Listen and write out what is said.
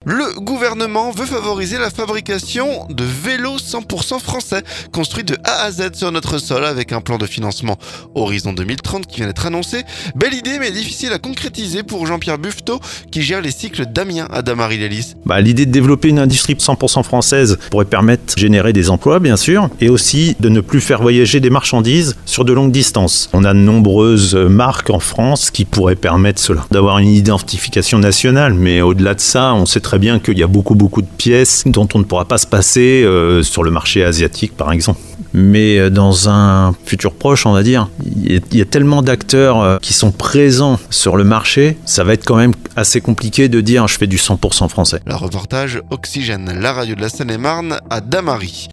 Le gouvernement veut favoriser la fabrication de vélos 100% français, construits de A à Z sur notre sol avec un plan de financement Horizon 2030 qui vient d'être annoncé. Belle idée mais difficile à concrétiser pour Jean-Pierre Buffetot qui gère les cycles d'Amiens à Damary-lès-Lys. L'idée de développer une industrie 100% française pourrait permettre de générer des emplois bien sûr et aussi de ne plus faire voyager des marchandises sur de longues distances. On a de nombreuses marques en France qui pourraient permettre cela, d'avoir une identification nationale, mais au-delà de ça, on sait très bien qu'il y a beaucoup de pièces dont on ne pourra pas se passer sur le marché asiatique par exemple. Mais dans un futur proche, on va dire, il y a tellement d'acteurs qui sont présents sur le marché, ça va être quand même assez compliqué de dire je fais du 100% français. Le reportage Oxygène, la radio de la Seine-et-Marne à Damary.